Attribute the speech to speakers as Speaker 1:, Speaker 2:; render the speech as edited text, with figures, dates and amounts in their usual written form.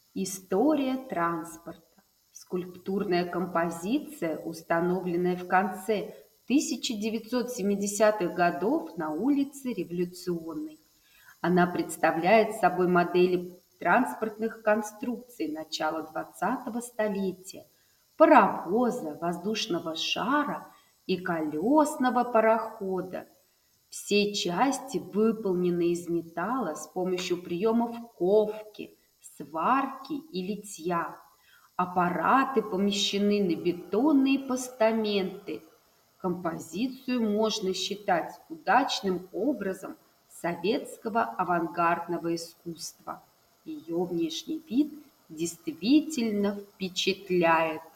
Speaker 1: История транспорта. Скульптурная композиция, установленная в конце 1970-х годов на улице Революционной. Она представляет собой модели транспортных конструкций начала 20-го столетия, паровоза, воздушного шара и колесного парохода. Все части выполнены из металла с помощью приемов ковки, сварки и литья. Аппараты помещены на бетонные постаменты. Композицию можно считать удачным образом советского авангардного искусства. Ее внешний вид действительно впечатляет.